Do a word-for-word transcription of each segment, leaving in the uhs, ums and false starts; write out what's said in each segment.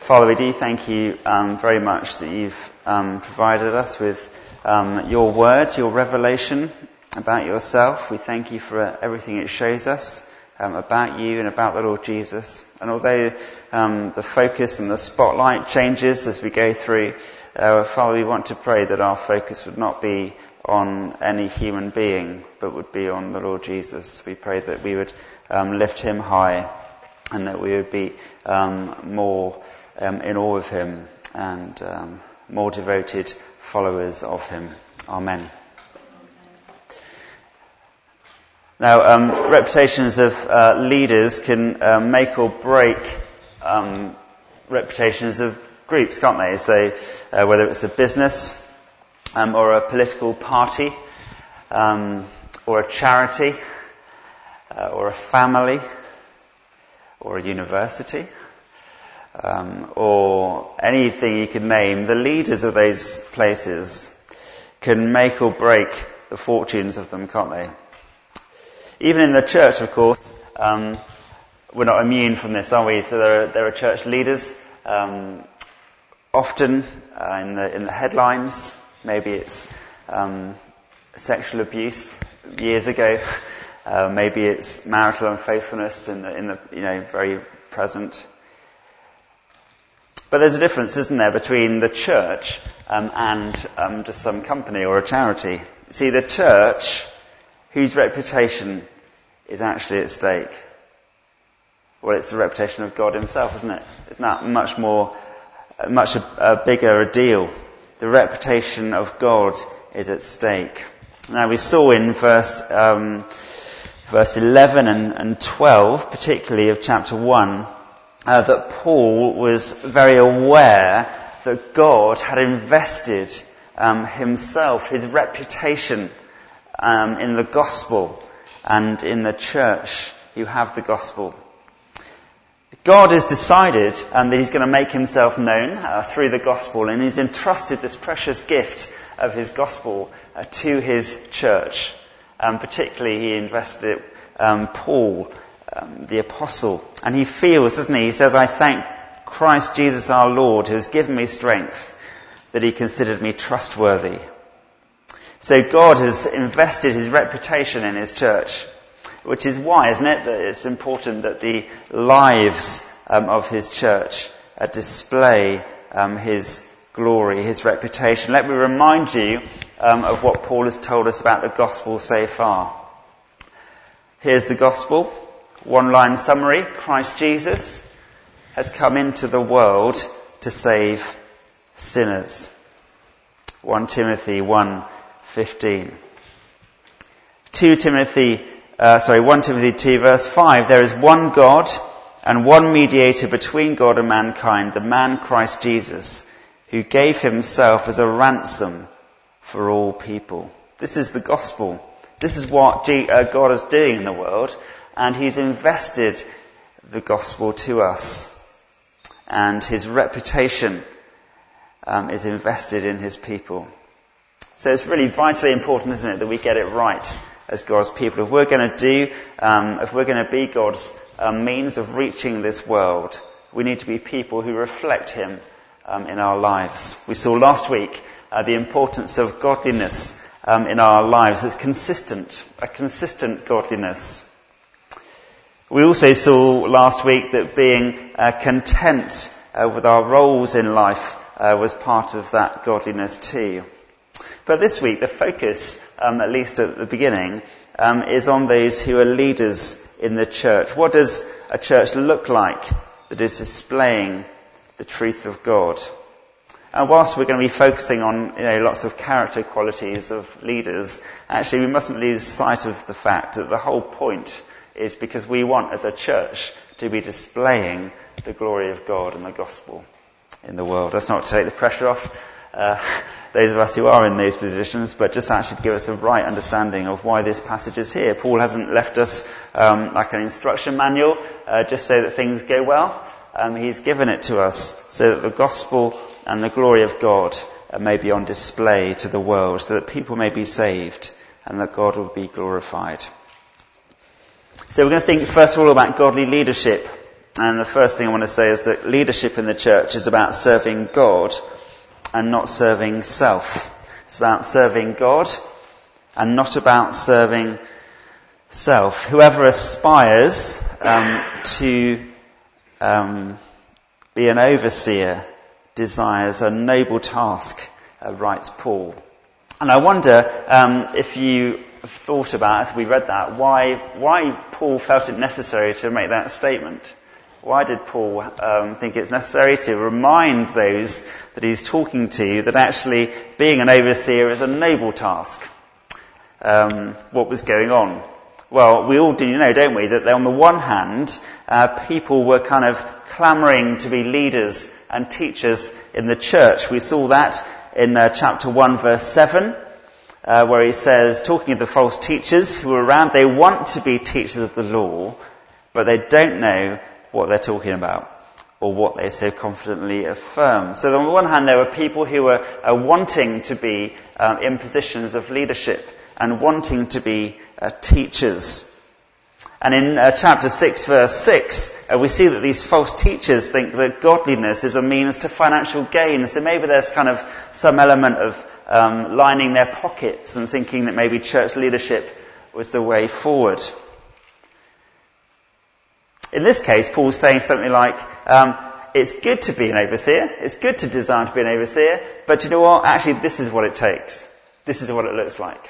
Father, we do thank you um, very much that you've um, provided us with um, your word, your revelation about yourself. We thank you for uh, everything it shows us um, about you and about the Lord Jesus. And although um, the focus and the spotlight changes as we go through, uh, Father, we want to pray that our focus would not be on any human being, but would be on the Lord Jesus. We pray that we would um, lift him high and that we would be um, more Um, in awe of him and um, more devoted followers of him. Amen. Now, um, reputations of uh, leaders can uh, make or break um, reputations of groups, can't they? So, uh, whether it's a business um, or a political party um, or a charity uh, or a family or a university, Um, or anything you could name, the leaders of those places can make or break the fortunes of them, can't they? Even in the church, of course, um, we're not immune from this, are we? So there are, there are church leaders, um, often uh, in the in the headlines. Maybe it's um, sexual abuse years ago. Uh, maybe it's marital unfaithfulness in the, in the you know very present. But there's a difference, isn't there, between the church um, and um, just some company or a charity. See, the church, whose reputation is actually at stake? Well, it's the reputation of God himself, isn't it? Isn't that much more, much a, a bigger a deal? The reputation of God is at stake. Now, we saw in verse um, verse eleven and, and twelve, particularly of chapter one, Uh, that Paul was very aware that God had invested um, himself, his reputation um, in the gospel and in the church who have the gospel. God has decided um, that he's going to make himself known uh, through the gospel, and he's entrusted this precious gift of his gospel uh, to his church. Um, particularly he invested it, um, Paul, Um, the apostle, and he feels, doesn't he? He says, I thank Christ Jesus our Lord, who has given me strength, that he considered me trustworthy. So God has invested his reputation in his church, which is why, isn't it, that it's important that the lives um, of his church uh, display um, his glory, his reputation. Let me remind you um, of what Paul has told us about the gospel so far. Here's the gospel. One-line summary: Christ Jesus has come into the world to save sinners. First Timothy one fifteen. Second Timothy, uh, sorry, First Timothy two verse five. There is one God and one mediator between God and mankind, the man Christ Jesus, who gave himself as a ransom for all people. This is the gospel. This is what G- uh, God is doing in the world. And he's invested the gospel to us. And his reputation um, is invested in his people. So it's really vitally important, isn't it, that we get it right as God's people. If we're going to do, um, if we're going to be God's um, means of reaching this world, we need to be people who reflect him um, in our lives. We saw last week uh, the importance of godliness um, in our lives. It's consistent, a consistent godliness. We also saw last week that being uh, content uh, with our roles in life uh, was part of that godliness too. But this week, the focus, um, at least at the beginning, um, is on those who are leaders in the church. What does a church look like that is displaying the truth of God? And whilst we're going to be focusing on, you know, lots of character qualities of leaders, actually we mustn't lose sight of the fact that the whole point is because we want, as a church, to be displaying the glory of God and the gospel in the world. That's not to take the pressure off uh, those of us who are in those positions, but just actually to give us a right understanding of why this passage is here. Paul hasn't left us um, like an instruction manual uh, just so that things go well. Um, he's given it to us so that the gospel and the glory of God uh, may be on display to the world, so that people may be saved and that God will be glorified. So we're going to think first of all about godly leadership And the first thing I want to say is that leadership in the church is about serving God and not serving self. It's about serving God and not about serving self. Whoever aspires um, to um, be an overseer desires a noble task, uh, writes Paul. And I wonder um, if you have thought about, as we read that, why why Paul felt it necessary to make that statement. Why did Paul um, think it's necessary to remind those that he's talking to that actually being an overseer is a noble task? Um, what was going on? Well, we all do know, don't we, that on the one hand, uh, people were kind of clamouring to be leaders and teachers in the church. We saw that in uh, chapter one, verse seven, uh, where he says, talking of the false teachers who are around, they want to be teachers of the law, but they don't know what they're talking about or what they so confidently affirm. So on the one hand, there were people who were uh, wanting to be um, in positions of leadership and wanting to be uh, teachers. And in uh, chapter six, verse six, uh, we see that these false teachers think that godliness is a means to financial gain. So maybe there's kind of some element of um, lining their pockets and thinking that maybe church leadership was the way forward. In this case, Paul's saying something like, um, it's good to be an overseer, it's good to desire to be an overseer, but you know what? Actually, this is what it takes. This is what it looks like.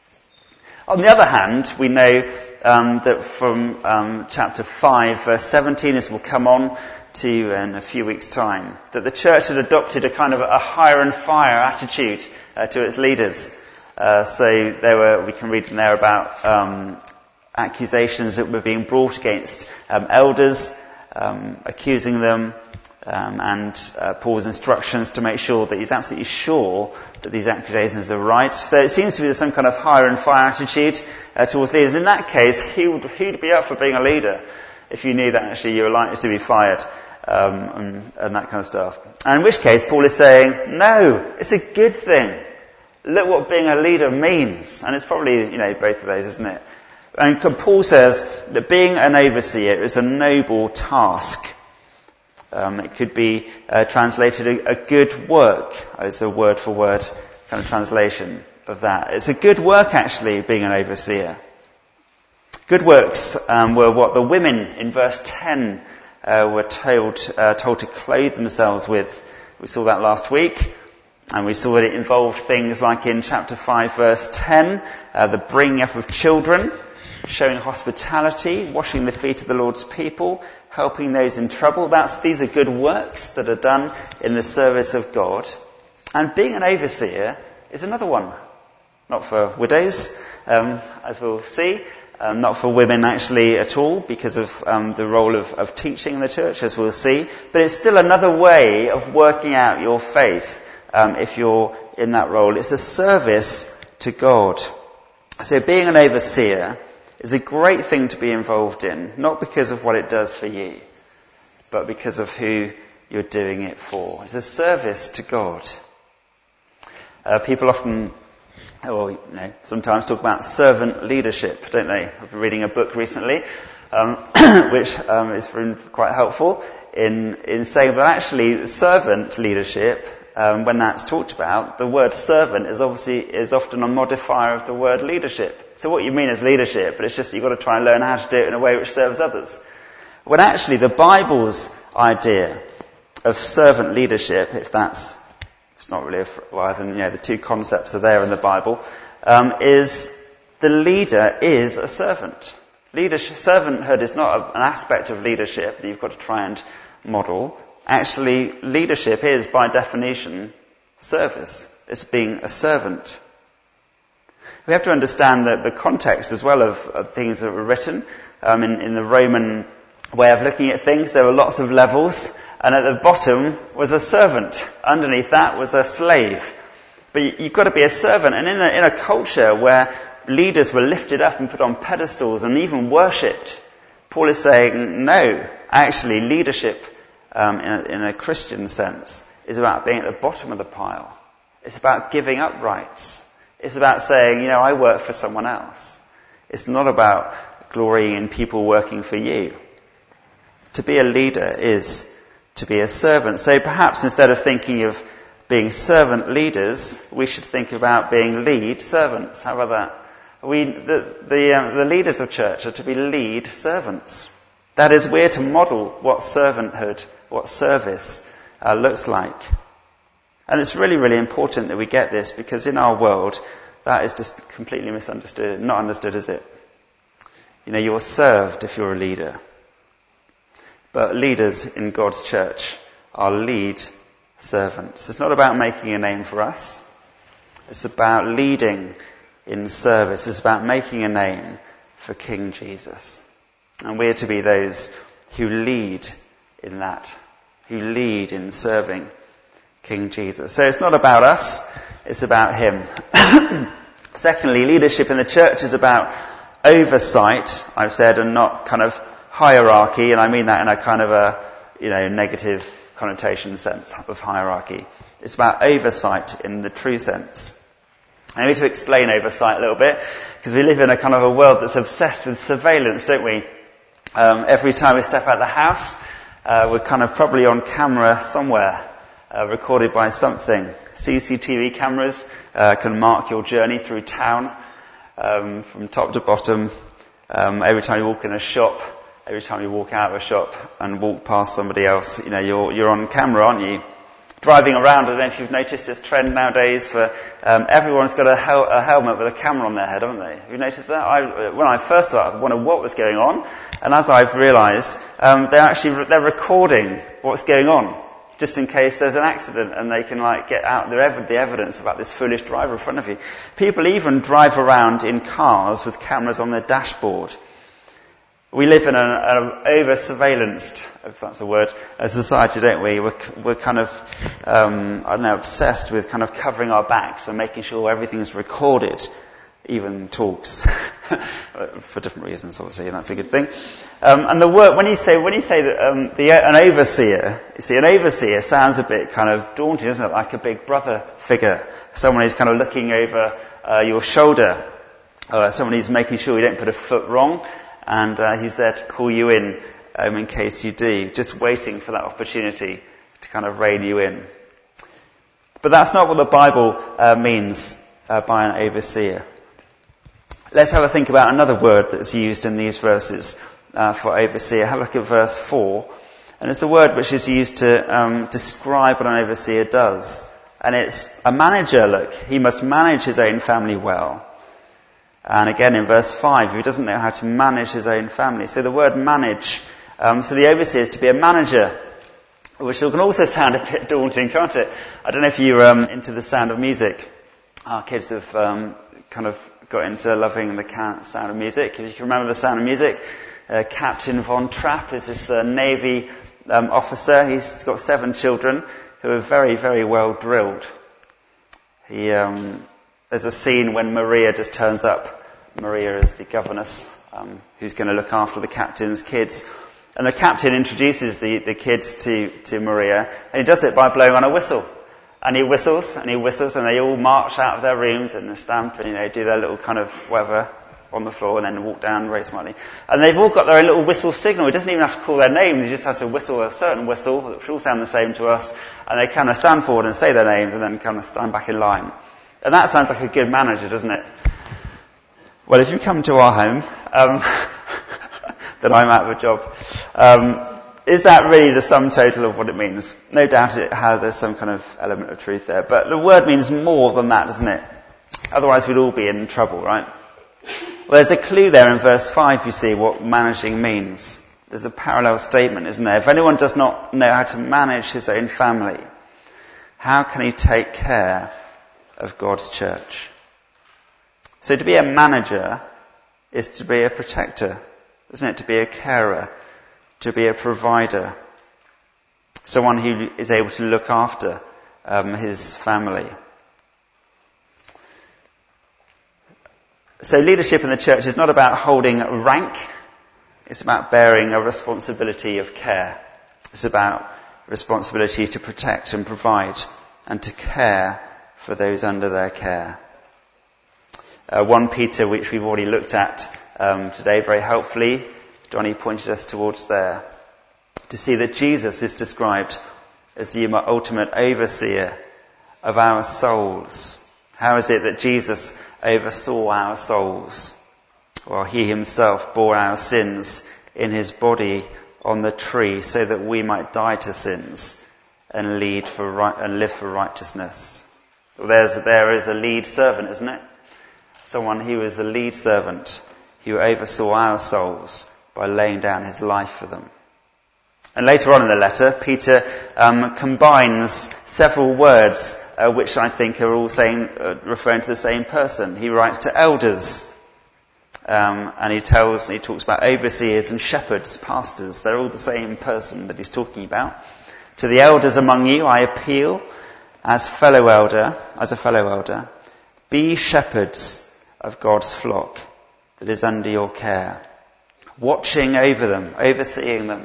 On the other hand, we know um, that from um, chapter five, verse seventeen, as we'll come on to in a few weeks' time, that the church had adopted a kind of a hire and fire attitude uh, to its leaders. Uh, so there were, we can read in there about um, accusations that were being brought against um, elders, um, accusing them, um, and uh, Paul's instructions to make sure that he's absolutely sure that these accusations are right. So it seems to be some kind of hire and fire attitude uh, towards leaders. In that case, he would, he would be up for being a leader if you knew that actually you were likely to be fired um, and, and that kind of stuff. And in which case, Paul is saying, no, it's a good thing. Look what being a leader means. And it's probably, you know, both of those, isn't it? And Paul says that being an overseer is a noble task. Um, it could be uh, translated a, a good work. It's a word-for-word kind of translation of that. It's a good work, actually, being an overseer. Good works um, were what the women in verse ten uh, were told uh, told to clothe themselves with. We saw that last week. And we saw that it involved things like in chapter five, verse ten, uh, the bringing up of children, showing hospitality, washing the feet of the Lord's people, helping those in trouble. That's, these are good works that are done in the service of God. And being an overseer is another one. Not for widows, um, as we'll see. Um, not for women actually at all, because of um, the role of, of teaching in the church, as we'll see. But it's still another way of working out your faith um, if you're in that role. It's a service to God. So being an overseer is a great thing to be involved in, not because of what it does for you, but because of who you're doing it for. It's a service to God. Uh, people often, or you know, sometimes talk about servant leadership, don't they? I've been reading a book recently, um, which um, is been quite helpful in in saying that actually servant leadership, um, when that's talked about, the word servant is obviously is often a modifier of the word leadership. So what you mean is leadership, but it's just you've got to try and learn how to do it in a way which serves others. When actually the Bible's idea of servant leadership, if that's, it's not really, a, well, as in, you know, the two concepts are there in the Bible, um, is the leader is a servant. Leadership, servanthood is not a, an aspect of leadership that you've got to try and model. Actually, leadership is, by definition, service. It's being a servant. We have to understand that the context as well of, of things that were written. Um, in, in the Roman way of looking at things, there were lots of levels, and at the bottom was a servant. Underneath that was a slave. But you, you've got to be a servant. And in a, in a culture where leaders were lifted up and put on pedestals and even worshipped, Paul is saying, no, actually leadership um, in, a, in a Christian sense is about being at the bottom of the pile. It's about giving up rights. It's about saying, you know, I work for someone else. It's not about glorying in people working for you. To be a leader is to be a servant. So perhaps instead of thinking of being servant leaders, we should think about being lead servants. How about that? We, the, the, um, the leaders of church are to be lead servants. That is, we're to model what servanthood, what service uh, looks like. And it's really, really important that we get this, because in our world, that is just completely misunderstood. Not understood, is it? You know, you're served if you're a leader. But leaders in God's church are lead servants. It's not about making a name for us. It's about leading in service. It's about making a name for King Jesus. And we're to be those who lead in that, who lead in serving King Jesus. So it's not about us, it's about him. Secondly, leadership in the church is about oversight, I've said, and not kind of hierarchy, and I mean that in a kind of a, you know, negative connotation sense of hierarchy. It's about oversight in the true sense. I need to explain oversight a little bit, because we live in a kind of a world that's obsessed with surveillance, don't we? Um, every time we step out of the house, uh, we're kind of probably on camera somewhere, uh, recorded by something. C C T V cameras uh, can mark your journey through town, um, from top to bottom. Um, every time you walk in a shop, every time you walk out of a shop and walk past somebody else, you know, you're, you're on camera, aren't you? Driving around, I don't know if you've noticed this trend nowadays for, um, everyone's got a, hel- a helmet with a camera on their head, haven't they? Have you noticed that? I, when I first started, I wondered what was going on, and as I've realised, um, they're actually, they're recording what's going on, just in case there's an accident, and they can like get out the, ev- the evidence about this foolish driver in front of you. People even drive around in cars with cameras on their dashboard. We live in an, an over-surveillanced, if that's a word, a society, don't we? We're, we're kind of, um, I don't know, obsessed with kind of covering our backs and making sure everything is recorded, even talks, for different reasons, obviously, and that's a good thing. Um, and the word, when you say, when you say that um, the an overseer, you see, an overseer sounds a bit kind of daunting, doesn't it? Like a big brother figure, someone who's kind of looking over uh, your shoulder, uh, someone who's making sure you don't put a foot wrong. And uh, he's there to call you in um, in case you do, just waiting for that opportunity to kind of rein you in. But that's not what the Bible uh, means uh, by an overseer. Let's have a think about another word that's used in these verses uh, for overseer. Have a look at verse four. And it's a word which is used to um, describe what an overseer does. And it's a manager, look. He must manage his own family well. And again in verse five, he doesn't know how to manage his own family. So the word manage, um, so the overseer is to be a manager, which can also sound a bit daunting, can't it? I don't know if you're um, into the sound of music. Our kids have um, kind of got into loving the can- sound of music. If you can remember the sound of music, uh, Captain Von Trapp is this uh, Navy um, officer. He's got seven children who are very, very well drilled. He... Um, There's a scene when Maria just turns up. Maria is the governess um, who's going to look after the captain's kids. And the captain introduces the, the kids to, to Maria, and he does it by blowing on a whistle. And he whistles, and he whistles, and they all march out of their rooms and stamp and, you know, do their little kind of whatever on the floor and then walk down very smartly. And they've all got their own little whistle signal. He doesn't even have to call their names. He just has to whistle a certain whistle, which all sound the same to us. And they kind of stand forward and say their names and then kind of stand back in line. And that sounds like a good manager, doesn't it? Well, if you come to our home, um, then I'm out of a job. Um, is that really the sum total of what it means? No doubt it has, there's some kind of element of truth there. But the word means more than that, doesn't it? Otherwise we'd all be in trouble, right? Well, there's a clue there in verse five, you see, what managing means. There's a parallel statement, isn't there? If anyone does not know how to manage his own family, how can he take care of God's church? So to be a manager is to be a protector, isn't it? To be a carer, to be a provider, someone who is able to look after um, his family. So leadership in the church is not about holding rank, it's about bearing a responsibility of care. It's about responsibility to protect and provide and to care for those under their care. Uh, First Peter, which we've already looked at um, today very helpfully, Donnie pointed us towards there. to see that Jesus is described as the ultimate overseer of our souls. How is it that Jesus oversaw our souls? Well, he himself bore our sins in his body on the tree so that we might die to sins and lead for right, and live for righteousness. Well, there's, there is a lead servant, isn't it? Someone who is a lead servant who oversaw our souls by laying down his life for them. And later on in the letter, Peter um, combines several words uh, which I think are all saying, uh, referring to the same person. He writes to elders, um, and he tells, he talks about overseers and shepherds, pastors. They're all the same person that he's talking about. To the elders among you, I appeal as fellow elder, as a fellow elder, be shepherds of God's flock that is under your care, watching over them, overseeing them.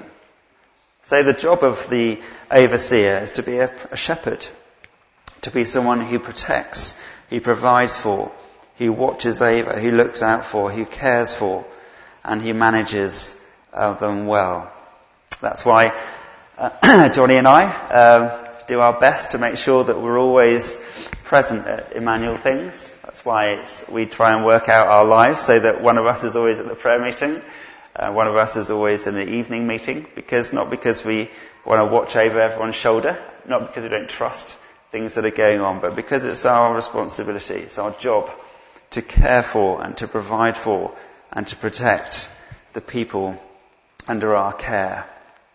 So the job of the overseer is to be a, a shepherd, to be someone who protects, who provides for, who watches over, who looks out for, who cares for, and who manages uh, them well. That's why uh, Johnny and I uh, do our best to make sure that we're always present at Emmanuel things. That's why it's, we try and work out our lives so that one of us is always at the prayer meeting. Uh, one of us is always in the evening meeting, because not because we want to watch over everyone's shoulder, not because we don't trust things that are going on, but because it's our responsibility, it's our job to care for and to provide for and to protect the people under our care.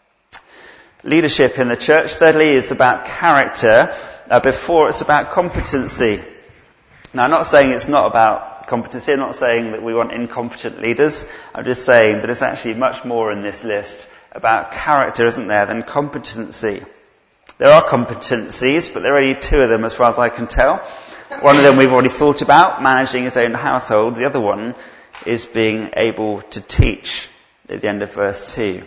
Leadership in the church, thirdly, is about character uh, before it's about competency. Now, I'm not saying it's not about competency. I'm not saying that we want incompetent leaders. I'm just saying that it's actually much more in this list about character, isn't there, than competency. There are competencies, but there are only two of them as far as I can tell. One of them we've already thought about, managing his own household. The other one is being able to teach, at the end of verse two.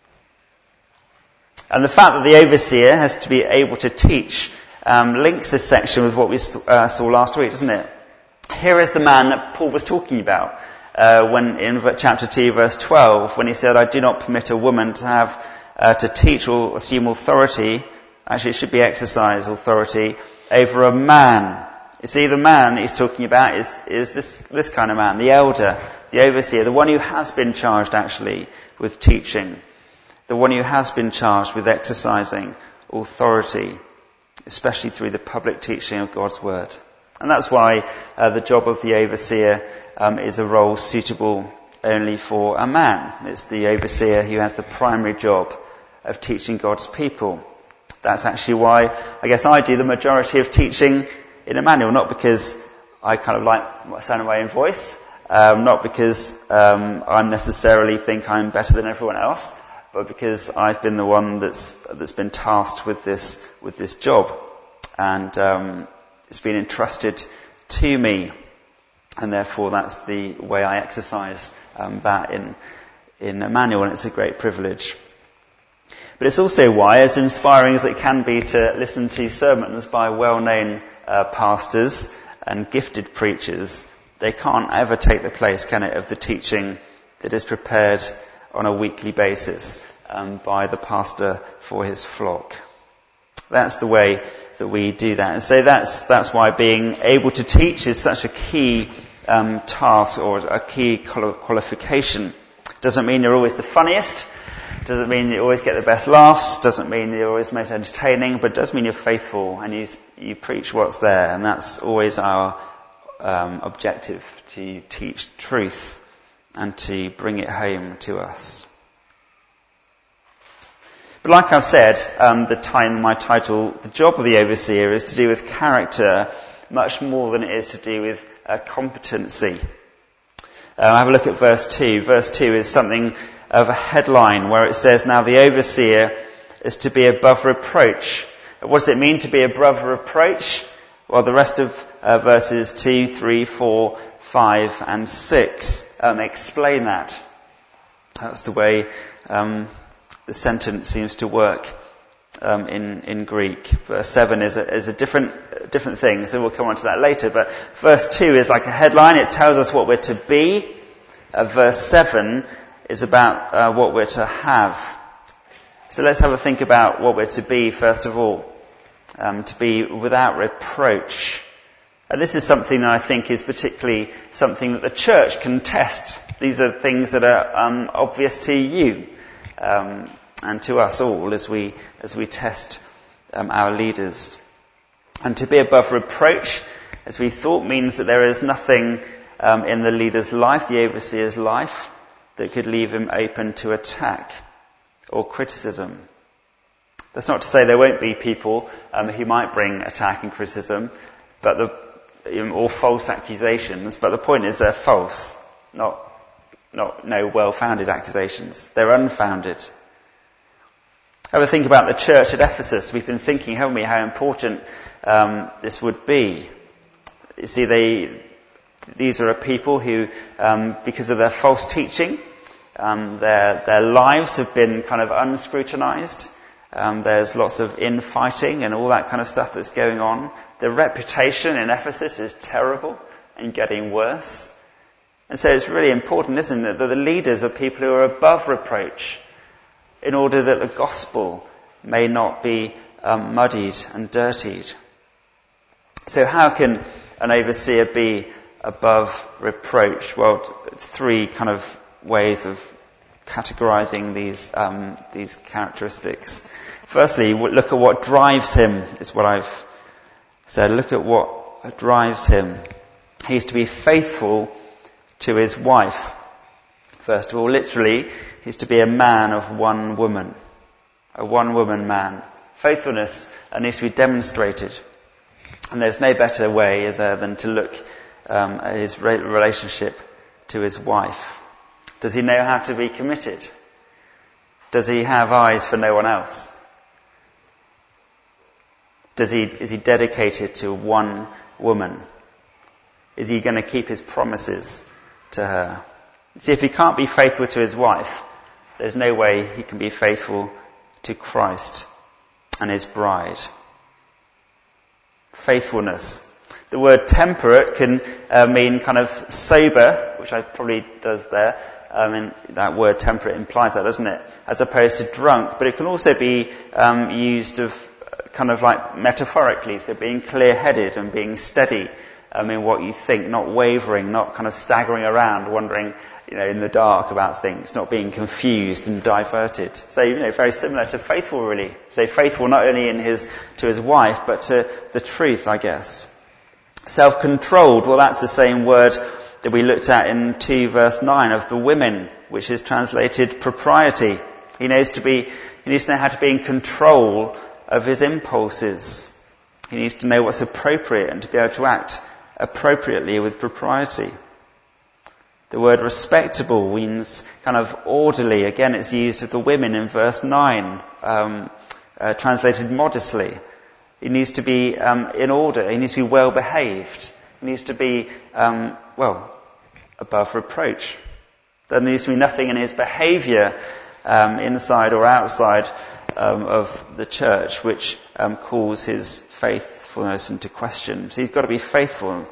And the fact that the overseer has to be able to teach um, links this section with what we uh, saw last week, doesn't it? Here is the man that Paul was talking about uh, when in chapter two, verse twelve, when he said, I do not permit a woman to have uh, to teach or assume authority. Actually, it should be exercise authority over a man. You see, the man he's talking about is, is this, this kind of man, the elder, the overseer, the one who has been charged actually with teaching, the one who has been charged with exercising authority, especially through the public teaching of God's word. And that's why uh, the job of the overseer um, is a role suitable only for a man. It's the overseer who has the primary job of teaching God's people. That's actually why I guess I do the majority of teaching in Emmanuel, not because I kind of like the sound of my own voice, um, not because um, I necessarily think I'm better than everyone else, but because I've been the one that's that's been tasked with this with this job, and um, it's been entrusted to me, and therefore that's the way I exercise um, that in in Emmanuel, and it's a great privilege. But it's also why, as inspiring as it can be to listen to sermons by well-known uh, pastors and gifted preachers, they can't ever take the place, can it, of the teaching that is prepared on a weekly basis um, by the pastor for his flock. That's the way that we do that. And so that's that's why being able to teach is such a key um, task or a key qualification. Doesn't mean you're always the funniest. Doesn't mean you always get the best laughs. Doesn't mean you're always most entertaining. But it does mean you're faithful and you you preach what's there. And that's always our um, objective, to teach truth and to bring it home to us. But like I've said, um, the time, my title, the job of the overseer is to do with character much more than it is to do with uh, competency. Uh, have a look at verse two. Verse two is something of a headline where it says, now the overseer is to be above reproach. What does it mean to be above reproach? Well, the rest of uh, verses two, three, four, five and six um, explain that. That's the way um, the sentence seems to work um, in in Greek. Verse seven is a, is a different different thing, so we'll come on to that later. But verse two is like a headline. It tells us what we're to be. Uh, verse seven is about uh, what we're to have. So let's have a think about what we're to be, first of all. Um, to be without reproach. And this is something that I think is particularly something that the church can test. These are things that are um, obvious to you um, and to us all as we as we test um, our leaders. And to be above reproach, as we thought, means that there is nothing um, in the leader's life, the overseer's life, that could leave him open to attack or criticism. That's not to say there won't be people um, who might bring attack and criticism, but the, or false accusations. But the point is, they're false, not not no well-founded accusations. They're unfounded. Have a think about the church at Ephesus. We've been thinking, haven't we, how important um, this would be. You see, they these are a people who, um, because of their false teaching, um, their their lives have been kind of unscrutinized. Um, there's lots of infighting and all that kind of stuff that's going on. The reputation in Ephesus is terrible and getting worse. And so it's really important, isn't it, that the leaders are people who are above reproach in order that the gospel may not be um, muddied and dirtied. So how can an overseer be above reproach? Well, it's three kind of ways of categorizing these um, these characteristics. Firstly, look at what drives him, is what I've said. Look at what drives him. He's to be faithful to his wife. First of all, literally, he's to be a man of one woman. A one-woman man. Faithfulness needs to be demonstrated. And there's no better way, is there, than to look um, at his relationship to his wife. Does he know how to be committed? Does he have eyes for no one else? Does he, is he dedicated to one woman? Is he going to keep his promises to her? See, if he can't be faithful to his wife, there's no way he can be faithful to Christ and his bride. Faithfulness. The word temperate can uh, mean kind of sober, which I probably does there. I mean, that word temperate implies that, doesn't it? As opposed to drunk. But it can also be um, used of kind of like metaphorically, so being clear-headed and being steady um, in what you think, not wavering, not kind of staggering around, wandering, you know, in the dark about things, not being confused and diverted. So, you know, very similar to faithful, really. So faithful not only in his to his wife, but to the truth, I guess. Self-controlled, well, that's the same word that we looked at in two verse nine of the women, which is translated propriety. He knows to be, he needs to know how to be in control of his impulses. He needs to know what's appropriate and to be able to act appropriately with propriety. The word respectable means kind of orderly. Again, it's used of the women in verse nine, um, uh, translated modestly. He needs to be um, in order. He needs to be well behaved. He needs to be, um, well, above reproach. There needs to be nothing in his behaviour, um, inside or outside um, of the church, which um, calls his faithfulness into question. So he's got to be faithful.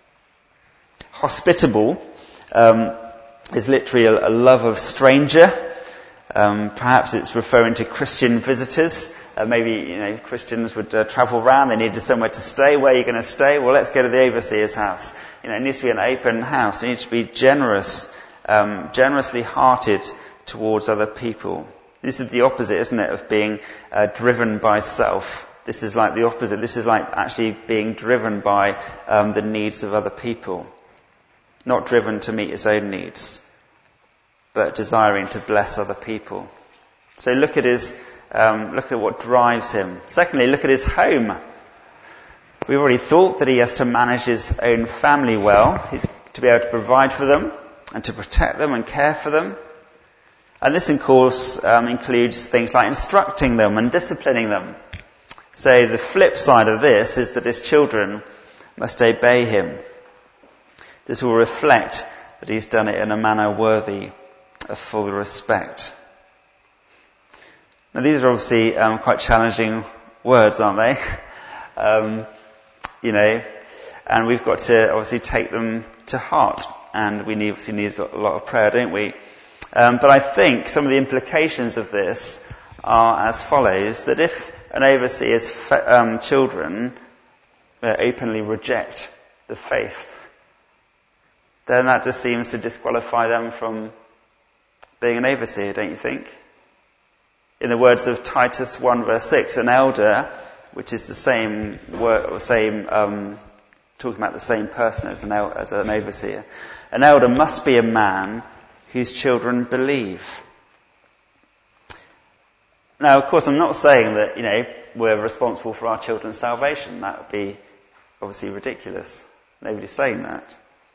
Hospitable um, is literally a, a love of stranger. Um, perhaps it's referring to Christian visitors. Uh, maybe, you know, Christians would uh, travel around, they needed somewhere to stay. Where are you going to stay? Well, let's go to the overseer's house. You know, it needs to be an open house. It needs to be generous, um, generously hearted towards other people. This is the opposite, isn't it, of being uh, driven by self. This is like the opposite. This is like actually being driven by um, the needs of other people. Not driven to meet his own needs, but desiring to bless other people. So look at his, um, look at what drives him. Secondly, look at his home. We've already thought that he has to manage his own family well. He's to be able to provide for them and to protect them and care for them. And this, of course, um, includes things like instructing them and disciplining them. So the flip side of this is that his children must obey him. This will reflect that he's done it in a manner worthy of full respect. Now, these are obviously um, quite challenging words, aren't they? um, you know, and we've got to obviously take them to heart, and we need, obviously need a lot of prayer, don't we? Um, but I think some of the implications of this are as follows, that if an overseer's fa- um, children uh, openly reject the faith, then that just seems to disqualify them from being an overseer, don't you think? In the words of Titus one verse six, an elder, which is the same word, same um, talking about the same person as an, el- as an overseer, an elder must be a man whose children believe. Now, of course, I'm not saying that, you know, we're responsible for our children's salvation. That would be obviously ridiculous. Nobody's saying that.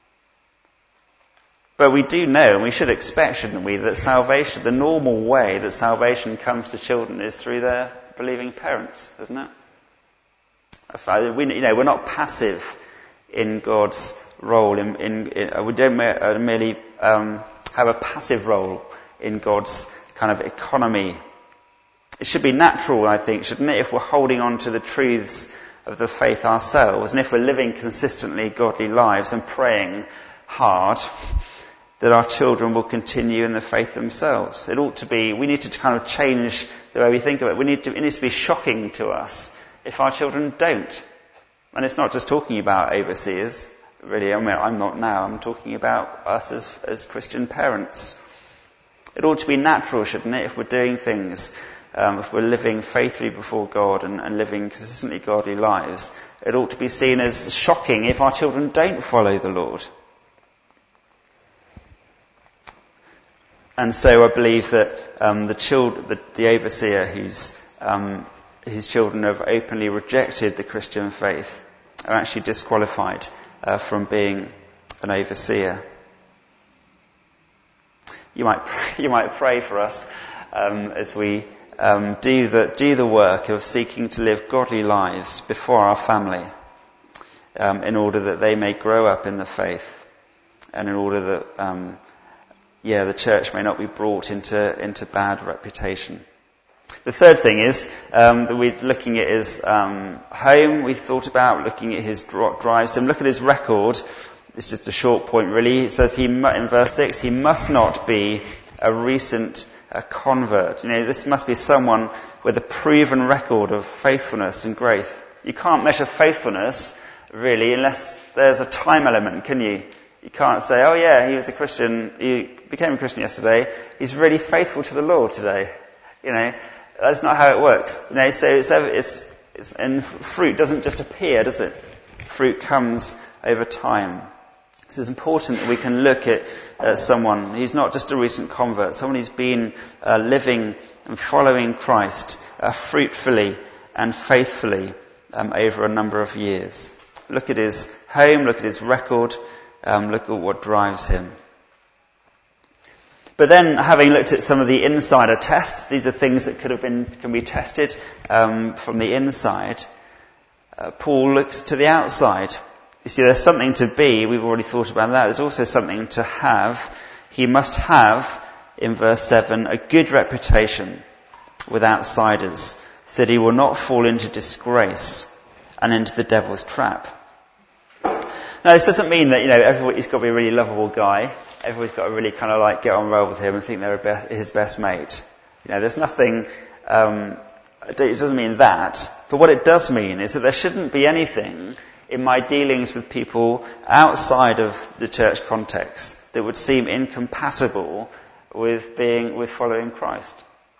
But we do know, and we should expect, shouldn't we, that salvation, the normal way that salvation comes to children is through their believing parents, isn't it? We, you know, we're not passive in God's role. In, in, in we don't merely um, have a passive role in God's kind of economy. It should be natural, I think, shouldn't it, if we're holding on to the truths of the faith ourselves, and if we're living consistently godly lives and praying hard, that our children will continue in the faith themselves. It ought to be, we need to kind of change the way we think of it. We need to, it needs to be shocking to us if our children don't. And it's not just talking about overseers, really. I mean, I'm not now. I'm talking about us as, as Christian parents. It ought to be natural, shouldn't it, if we're doing things, um, if we're living faithfully before God and, and living consistently godly lives. It ought to be seen as shocking if our children don't follow the Lord. And so I believe that um, the, child, the, the overseer whose um, his children have openly rejected the Christian faith are actually disqualified uh, from being an overseer. You might you might pray for us um, as we um, do the do the work of seeking to live godly lives before our family, um, in order that they may grow up in the faith, and in order that um, yeah the church may not be brought into into bad reputation. The third thing is um, that we're looking at his um, home. We thought about looking at his drives and look at his record. It's just a short point, really. It says he in verse six, he must not be a recent uh, convert. You know, this must be someone with a proven record of faithfulness and grace. You can't measure faithfulness really unless there's a time element, can you? You can't say, oh yeah, he was a Christian. He became a Christian yesterday. He's really faithful to the Lord today. You know. That's not how it works. You know, so it's, it's, it's, and fruit doesn't just appear, does it? Fruit comes over time. So it's important that we can look at uh, someone who's not just a recent convert, someone who's been uh, living and following Christ uh, fruitfully and faithfully um, over a number of years. Look at his home, look at his record, um, look at what drives him. But then, having looked at some of the insider tests, these are things that could have been can be tested um, from the inside. Uh, Paul looks to the outside. You see, there's something to be. We've already thought about that. There's also something to have. He must have, in verse seven, a good reputation with outsiders, so that he will not fall into disgrace and into the devil's trap. Now, this doesn't mean that, you know, everybody's got to be a really lovable guy. Everybody's got to really kind of like get on well with him and think they're be- his best mate. You know, there's nothing, um, it doesn't mean that. But what it does mean is that there shouldn't be anything in my dealings with people outside of the church context that would seem incompatible with being, with following Christ.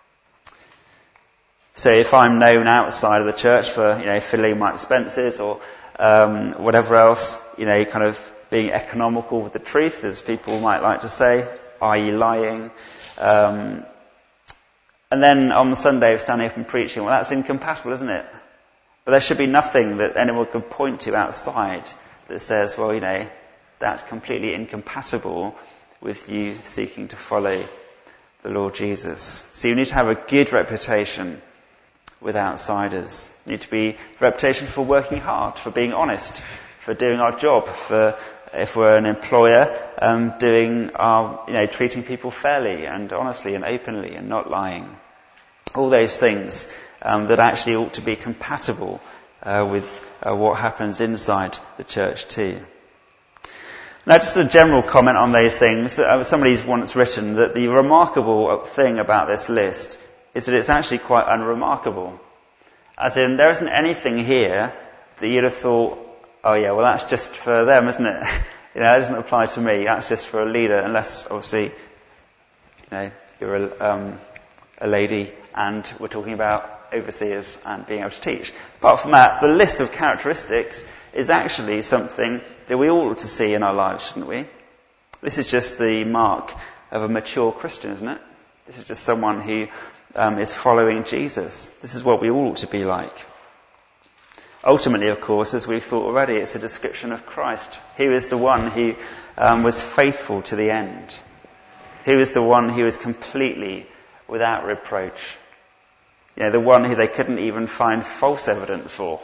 So if I'm known outside of the church for, you know, filling my expenses or um, whatever else, you know, kind of being economical with the truth, as people might like to say, that is lying. Um, and then on the Sunday of standing up and preaching, well, that's incompatible, isn't it? But there should be nothing that anyone could point to outside that says, well, you know, that's completely incompatible with you seeking to follow the Lord Jesus. So you need to have a good reputation with outsiders. You need to be a reputation for working hard, for being honest, for doing our job, for if we're an employer, um, doing our, you know, treating people fairly and honestly and openly and not lying. All those things um, that actually ought to be compatible uh, with uh, what happens inside the church too. Now, just a general comment on those things. Uh, somebody's once written that the remarkable thing about this list is that it's actually quite unremarkable. As in, there isn't anything here that you'd have thought, oh yeah, well that's just for them, isn't it? You know, it doesn't apply to me, that's just for a leader, unless obviously, you know, you're a, um, a lady and we're talking about overseers and being able to teach. Apart from that, the list of characteristics is actually something that we all ought to see in our lives, shouldn't we? This is just the mark of a mature Christian, isn't it? This is just someone who um, is following Jesus. This is what we all ought to be like. Ultimately, of course, as we've thought already, it's a description of Christ. He is the one who um, was faithful to the end. He was the one who was completely without reproach. You know, the one who they couldn't even find false evidence for.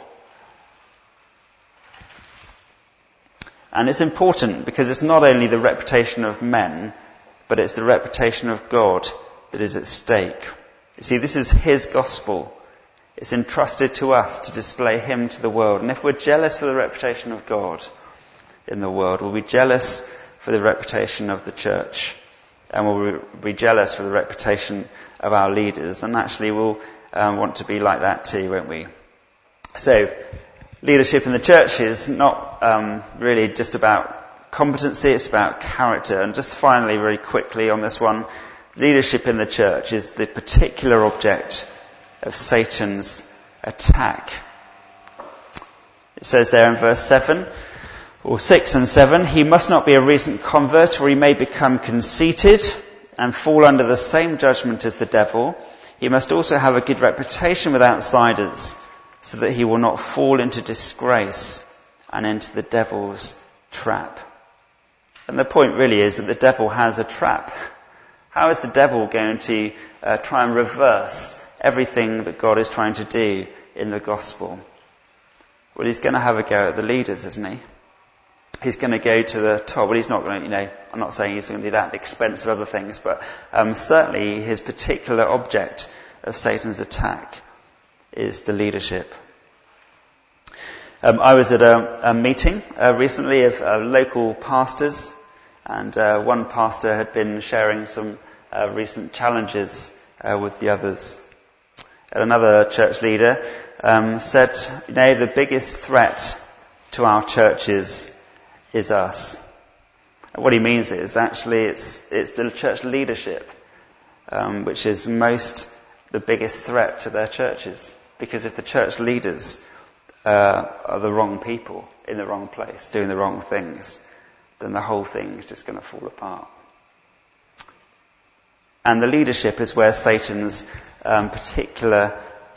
And it's important because it's not only the reputation of men, but it's the reputation of God that is at stake. You see, this is his gospel. It's entrusted to us to display him to the world. And if we're jealous for the reputation of God in the world, we'll be jealous for the reputation of the church. And we'll be jealous for the reputation of our leaders. And actually we'll um, want to be like that too, won't we? So, leadership in the church is not um, really just about competency, it's about character. And just finally, very quickly on this one, leadership in the church is the particular object of Satan's attack. It says there in verse seven, or six and seven, he must not be a recent convert or he may become conceited and fall under the same judgment as the devil. He must also have a good reputation with outsiders so that he will not fall into disgrace and into the devil's trap. And the point really is that the devil has a trap. How is the devil going to uh, try and reverse everything that God is trying to do in the gospel? Well, he's going to have a go at the leaders, isn't he? He's going to go to the top. Well, he's not going to, you know, I'm not saying he's going to do that at the expense of other things, but um, certainly his particular object of Satan's attack is the leadership. Um, I was at a, a meeting uh, recently of uh, local pastors, and uh, one pastor had been sharing some uh, recent challenges uh, with the others. And another church leader um, said, you know, the biggest threat to our churches is us. And what he means is actually it's it's the church leadership um, which is most the biggest threat to their churches. Because if the church leaders uh, are the wrong people in the wrong place, doing the wrong things, then the whole thing is just going to fall apart. And the leadership is where Satan's um, particular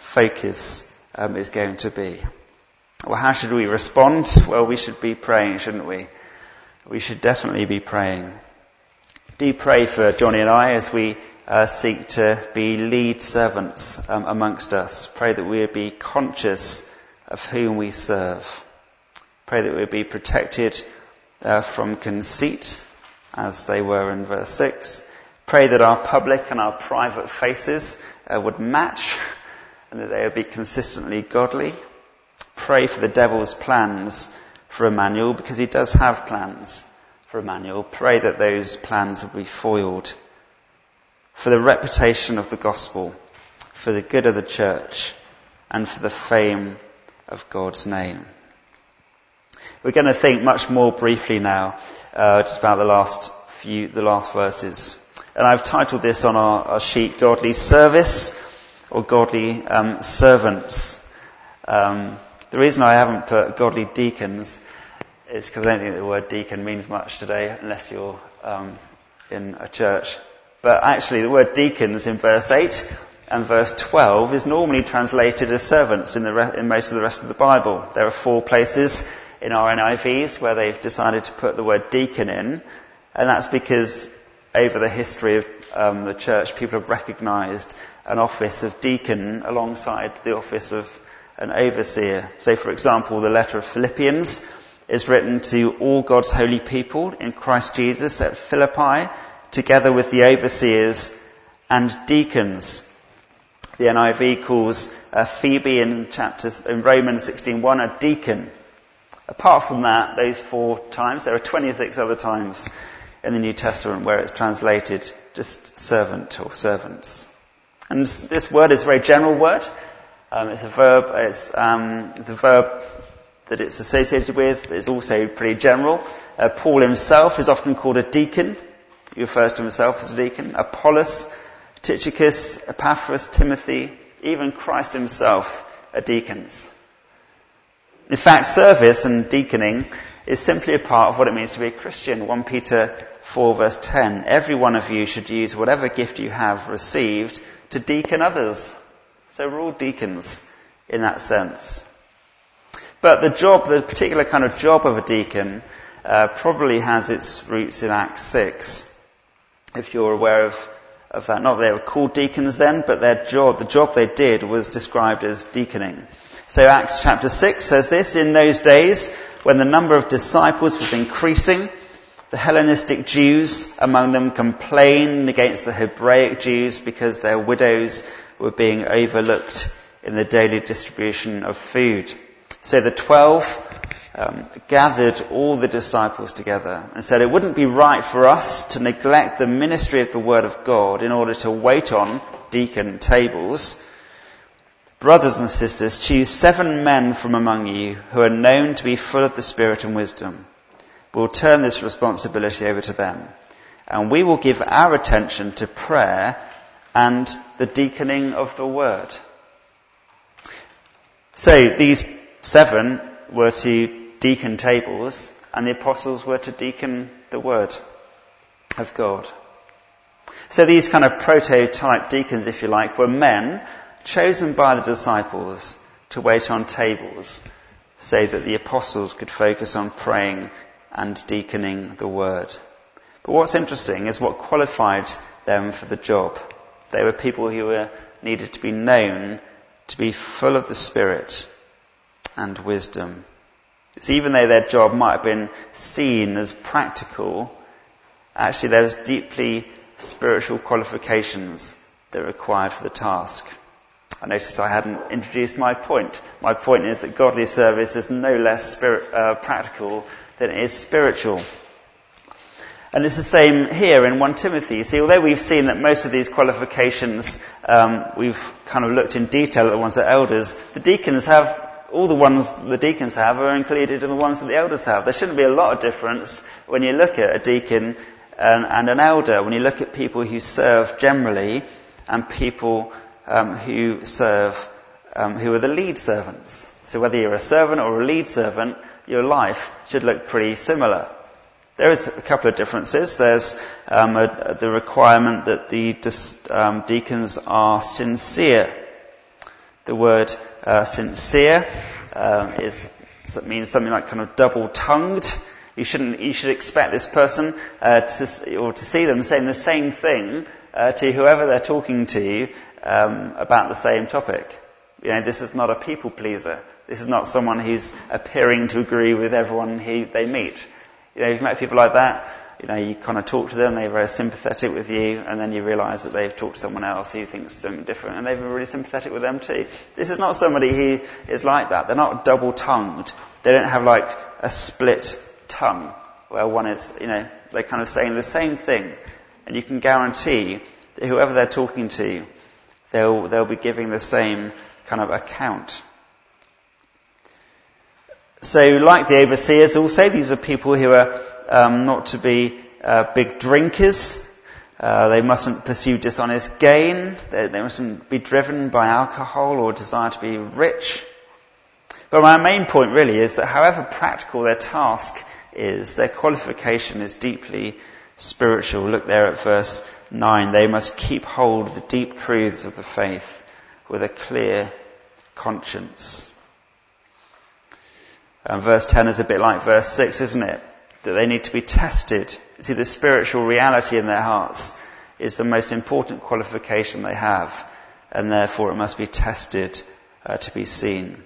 focus um, is going to be. Well, how should we respond? Well, we should be praying, shouldn't we? We should definitely be praying. Do pray for Johnny and I as we uh, seek to be lead servants um, amongst us. Pray that we would be conscious of whom we serve. Pray that we would be protected uh, from conceit, as they were in verse six. Pray that our public and our private faces uh, would match and that they would be consistently godly. Pray for the devil's plans for Emmanuel, because he does have plans for Emmanuel. Pray that those plans will be foiled. For the reputation of the gospel, for the good of the church, and for the fame of God's name. We're going to think much more briefly now, uh, just about the last few, the last verses. And I've titled this on our, our sheet, Godly Service, or Godly um, Servants. Um, the reason I haven't put Godly Deacons is because I don't think the word deacon means much today, unless you're um, in a church. But actually the word deacons in verse eight and verse twelve is normally translated as servants in, the re- in most of the rest of the Bible. There are four places in our N I Vs where they've decided to put the word deacon in, and that's because over the history of um, the church, people have recognised an office of deacon alongside the office of an overseer. So, for example, the letter of Philippians is written to all God's holy people in Christ Jesus at Philippi, together with the overseers and deacons. The N I V calls uh, Phoebe in chapters in Romans sixteen one a deacon. Apart from that, those four times, there are twenty-six other times in the New Testament where it's translated just servant or servants. And this word is a very general word. Um, it's a verb, it's um, the verb that it's associated with is also pretty general. Uh, Paul himself is often called a deacon. He refers to himself as a deacon. Apollos, Tychicus, Epaphras, Timothy, even Christ himself are deacons. In fact, service and deaconing is simply a part of what it means to be a Christian. First Peter four verse ten. Every one of you should use whatever gift you have received to deacon others. So we're all deacons in that sense. But the job, the particular kind of job of a deacon, uh, probably has its roots in Acts six. If you're aware of, of that. Not that they were called deacons then, but their job, the job they did was described as deaconing. So Acts chapter six says this: in those days, when the number of disciples was increasing, the Hellenistic Jews among them complained against the Hebraic Jews because their widows were being overlooked in the daily distribution of food. So the twelve um, gathered all the disciples together and said, it wouldn't be right for us to neglect the ministry of the Word of God in order to wait on deacon tables. Brothers and sisters, choose seven men from among you who are known to be full of the Spirit and wisdom. We'll turn this responsibility over to them, and we will give our attention to prayer and the deaconing of the Word. So these seven were to deacon tables, and the apostles were to deacon the Word of God. So these kind of prototype deacons, if you like, were men chosen by the disciples to wait on tables so that the apostles could focus on praying and deaconing the Word. But what's interesting is what qualified them for the job. They were people who were needed to be known to be full of the Spirit and wisdom. It's even though their job might have been seen as practical, actually there was deeply spiritual qualifications that were required for the task. I noticed I hadn't introduced my point. My point is that godly service is no less spirit, uh, practical than it is spiritual. And it's the same here in First Timothy. You see, although we've seen that most of these qualifications, um, we've kind of looked in detail at the ones that elders, the deacons have, all the ones the deacons have are included in the ones that the elders have. There shouldn't be a lot of difference when you look at a deacon and, and an elder, when you look at people who serve generally and people um, who serve, um, who are the lead servants. So whether you're a servant or a lead servant, your life should look pretty similar. There is a couple of differences. There's um, a, the requirement that the um, deacons are sincere. The word uh, sincere um, is means something like kind of double-tongued. You shouldn't. You should expect this person uh, to or to see them saying the same thing uh, to whoever they're talking to um, about the same topic. You know, this is not a people pleaser. This is not someone who's appearing to agree with everyone he, they meet. You know, you've met people like that. You know, you kind of talk to them, they're very sympathetic with you, and then you realise that they've talked to someone else who thinks something different, and they've been really sympathetic with them too. This is not somebody who is like that. They're not double-tongued. They don't have like a split tongue, where one is, you know, they're kind of saying the same thing, and you can guarantee that whoever they're talking to, they'll they'll be giving the same kind of account. So, like the overseers also, these are people who are um, not to be uh, big drinkers. Uh, they mustn't pursue dishonest gain. They, they mustn't be driven by alcohol or desire to be rich. But my main point really is that however practical their task is, their qualification is deeply spiritual. Look there at verse nine. They must keep hold of the deep truths of the faith with a clear conscience. And verse ten is a bit like verse six, isn't it? That they need to be tested. You see, the spiritual reality in their hearts is the most important qualification they have, and therefore it must be tested uh, to be seen.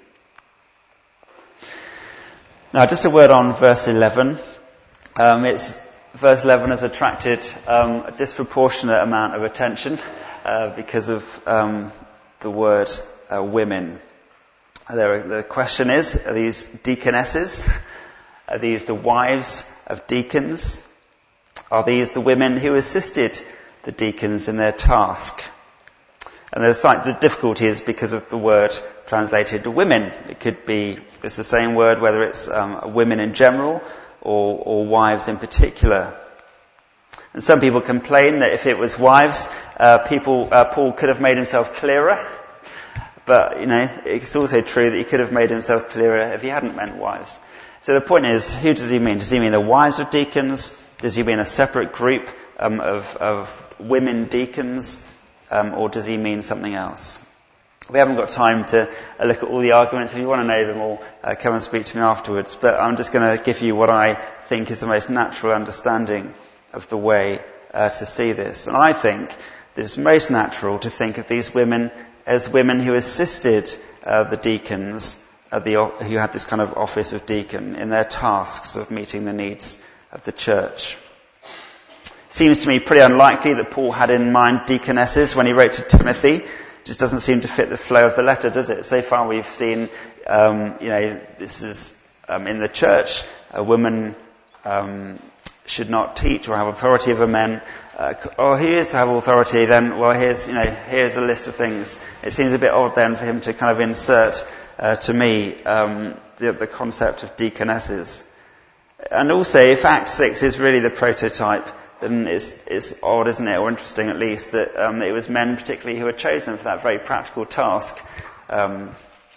Now, just a word on verse eleven. Um, it's verse eleven has attracted um, a disproportionate amount of attention uh, because of um, the word uh, women. There, the question is, are these deaconesses? Are these the wives of deacons? Are these the women who assisted the deacons in their task? And the slight the difficulty is because of the word translated to women. It could be, it's the same word whether it's um, women in general or, or wives in particular. And some people complain that if it was wives, uh, people, uh, Paul could have made himself clearer. But, you know, it's also true that he could have made himself clearer if he hadn't meant wives. So the point is, who does he mean? Does he mean the wives of deacons? Does he mean a separate group um, of, of women deacons? Um, or does he mean something else? We haven't got time to uh, look at all the arguments. If you want to know them all, uh, come and speak to me afterwards. But I'm just going to give you what I think is the most natural understanding of the way uh, to see this. And I think that it's most natural to think of these women as women who assisted uh, the deacons, uh, the, who had this kind of office of deacon, in their tasks of meeting the needs of the church. Seems to me pretty unlikely that Paul had in mind deaconesses when he wrote to Timothy. It just doesn't seem to fit the flow of the letter, does it? So far we've seen, um, you know, this is um, in the church, a woman um, should not teach or have authority over men. Uh, or who is to have authority then? Well, here's, you know, here's a list of things. It seems a bit odd then for him to kind of insert uh, to me um, the, the concept of deaconesses. And also, if Acts six is really the prototype, then it's, it's odd, isn't it, or interesting at least, that um, it was men particularly who were chosen for that very practical task. Um,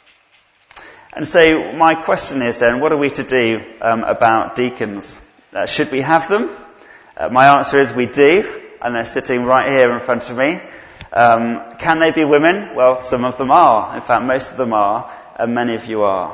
and so my question is then, what are we to do um, about deacons? Uh, should we have them? Uh, my answer is we do, and they're sitting right here in front of me. Um, can they be women? Well, some of them are. In fact, most of them are, and many of you are.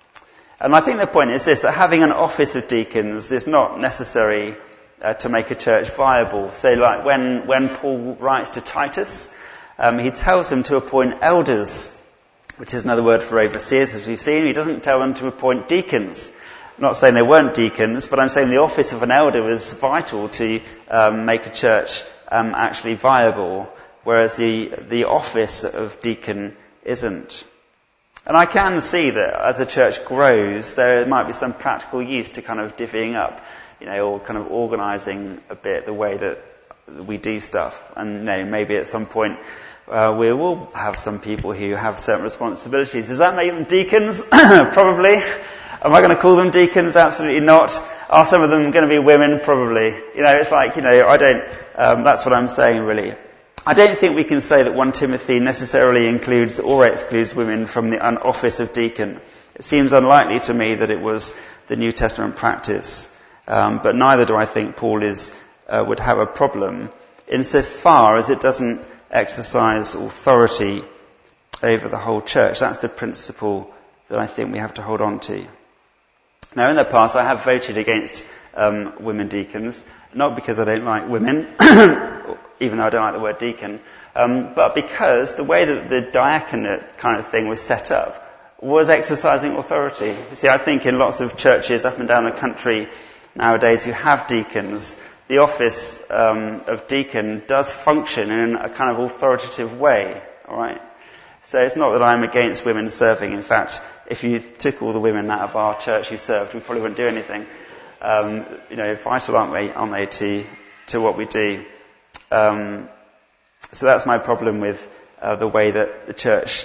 And I think the point is this, that having an office of deacons is not necessary Uh, to make a church viable. So like when, when Paul writes to Titus, um, he tells him to appoint elders, which is another word for overseers, as we've seen. He doesn't tell them to appoint deacons. I'm not saying they weren't deacons, but I'm saying the office of an elder was vital to um, make a church um, actually viable, whereas the, the office of deacon isn't. And I can see that as a church grows, there might be some practical use to kind of divvying up, you know, or kind of organising a bit the way that we do stuff. And, you know, maybe at some point uh, we will have some people who have certain responsibilities. Does that make them deacons? Probably. Am I going to call them deacons? Absolutely not. Are some of them going to be women? Probably. You know, it's like, you know, I don't, um, that's what I'm saying really. I don't think we can say that First Timothy necessarily includes or excludes women from the an office of deacon. It seems unlikely to me that it was the New Testament practice. Um, but neither do I think Paul is uh, would have a problem insofar as it doesn't exercise authority over the whole church. That's the principle that I think we have to hold on to. Now, in the past, I have voted against um, women deacons, not because I don't like women, even though I don't like the word deacon, um, but because the way that the diaconate kind of thing was set up was exercising authority. You see, I think in lots of churches up and down the country nowadays who have deacons, the office um, of deacon does function in a kind of authoritative way, all right? So it's not that I'm against women serving. In fact, if you took all the women out of our church who served, we probably wouldn't do anything. Um, you know, vital, aren't they, aren't they, to, to what we do. Um, so that's my problem with uh, the way that the church,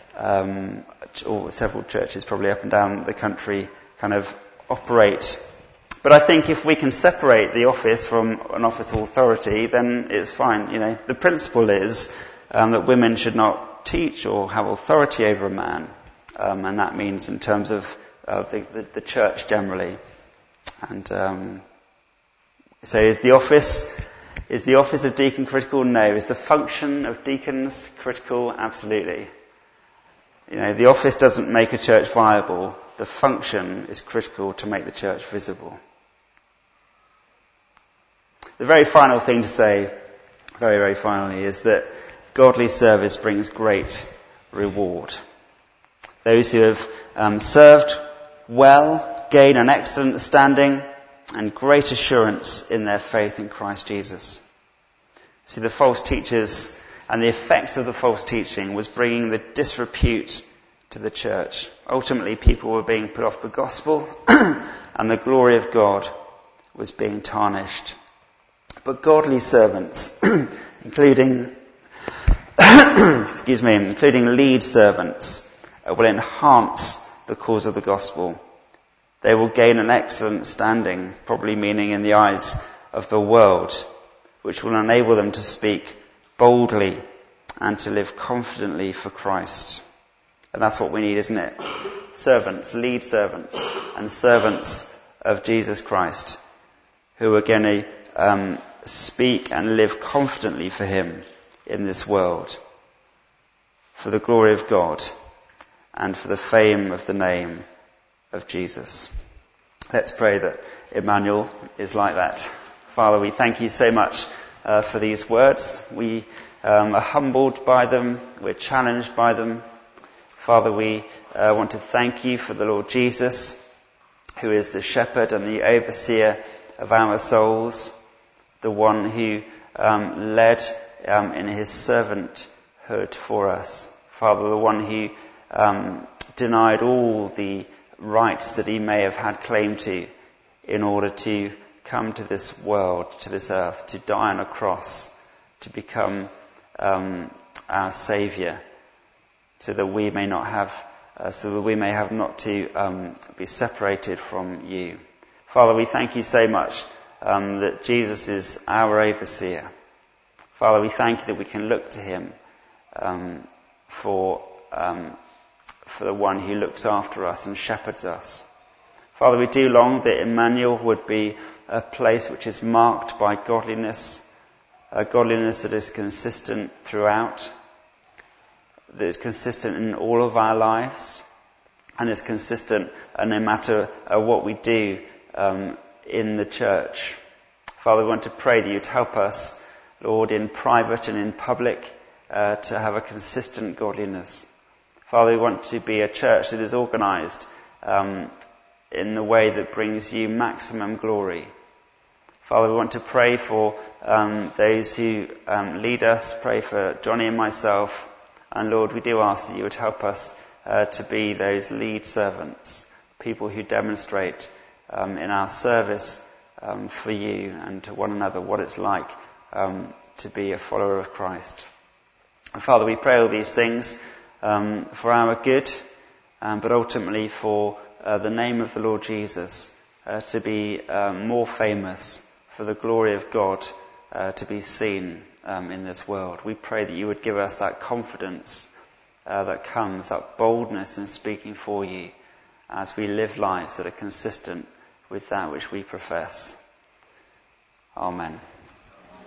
um, or several churches probably up and down the country, kind of operate. But I think if we can separate the office from an office of authority, then it's fine. You know, the principle is um, that women should not teach or have authority over a man, um, and that means in terms of uh, the, the, the church generally. And um, so, is the office is the office of deacon critical? No. Is the function of deacons critical? Absolutely. You know, the office doesn't make a church viable. The function is critical to make the church visible. The very final thing to say, very, very finally, is that godly service brings great reward. Those who have um, served well gain an excellent standing and great assurance in their faith in Christ Jesus. See, the false teachers and the effects of the false teaching was bringing the disrepute to the church. Ultimately, people were being put off the gospel and the glory of God was being tarnished. But godly servants, including excuse me, including lead servants, uh, will enhance the cause of the gospel. They will gain an excellent standing, probably meaning in the eyes of the world, which will enable them to speak boldly and to live confidently for Christ. And that's what we need, isn't it? Servants, lead servants, and servants of Jesus Christ, who are going to um, speak and live confidently for him in this world, for the glory of God and for the fame of the name of Jesus. Let's pray that Emmanuel is like that. Father, we thank you so much uh, for these words. We um, are humbled by them. We're challenged by them. Father, we uh, want to thank you for the Lord Jesus, who is the shepherd and the overseer of our souls, the one who um, led um, in his servanthood for us. Father, the one who um, denied all the rights that he may have had claim to in order to come to this world, to this earth, to die on a cross, to become um, our Saviour, so that we may not have, uh, so that we may have not to um, be separated from you. Father, we thank you so much um, that Jesus is our overseer. Father, we thank you that we can look to him um, for um, for the one who looks after us and shepherds us. Father, we do long that Emmanuel would be a place which is marked by godliness, a godliness that is consistent throughout, that is consistent in all of our lives, and is consistent uh, no matter uh, what we do um, in the church. Father, we want to pray that you'd help us, Lord, in private and in public, uh, to have a consistent godliness. Father, we want to be a church that is organised um, in the way that brings you maximum glory. Father, we want to pray for um, those who um, lead us, pray for Johnny and myself. And Lord, we do ask that you would help us uh, to be those lead servants, people who demonstrate um, in our service um, for you and to one another what it's like um, to be a follower of Christ. And Father, we pray all these things um, for our good, um, but ultimately for uh, the name of the Lord Jesus uh, to be um, more famous, for the glory of God uh, to be seen um, in this world. We pray that you would give us that confidence uh, that comes, that boldness in speaking for you as we live lives that are consistent with that which we profess. Amen.